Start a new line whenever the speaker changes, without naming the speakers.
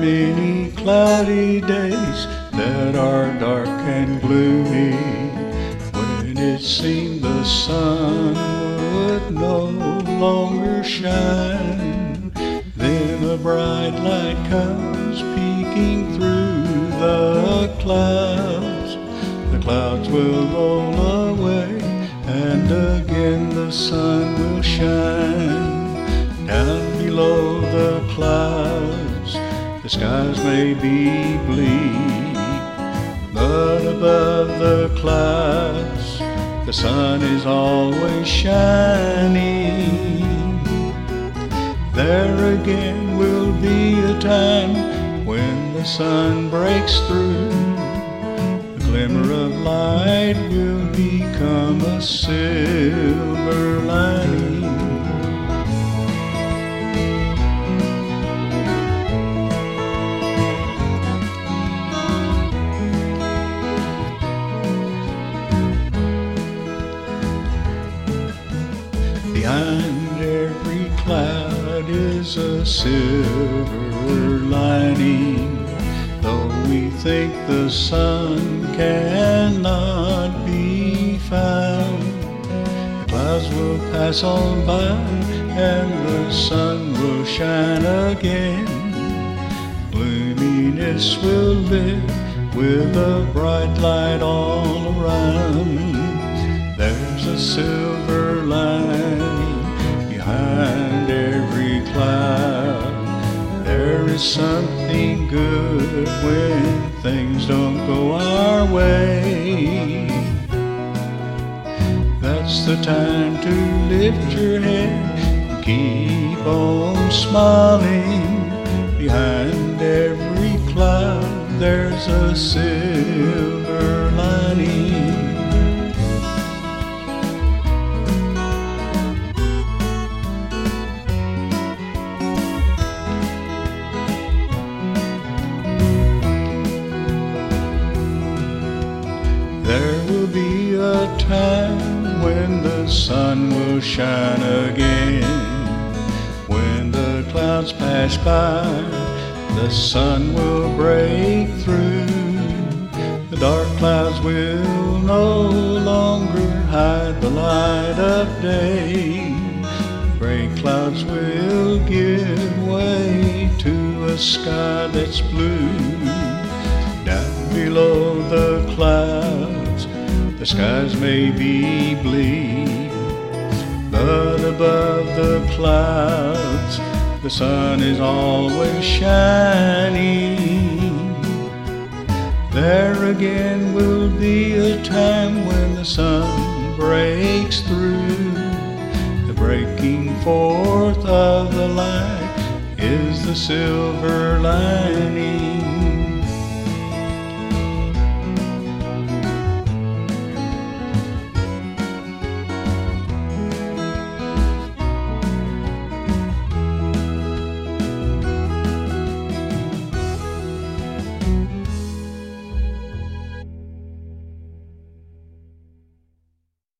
many cloudy days that are dark and gloomy, when it seemed the sun would no longer shine. Then a bright light comes peeking through the clouds. The clouds will roll away, and again the sun will shine. Down below the clouds, the skies may be bleak, but above the clouds, the sun is always shining. There again will be a time when the sun breaks through. The glimmer of light will become a silver lining. Behind every cloud is a silver lining. Though we think the sun cannot be found, the clouds will pass on by and the sun will shine again. Gloominess will live with a bright light all around. There's a silver lining behind every cloud. There is something good when things don't go our way. That's the time to lift your head and keep on smiling. Behind every cloud there's a silver lining. There will be a time when the sun will shine again. When the clouds pass by, the sun will break through. The dark clouds will no longer hide the light of day. Gray clouds will give way to a sky that's blue. Down below the clouds, the skies may be bleak, but above the clouds, the sun is always shining. There again will be a time when the sun breaks through. The breaking forth of the light is the silver lining.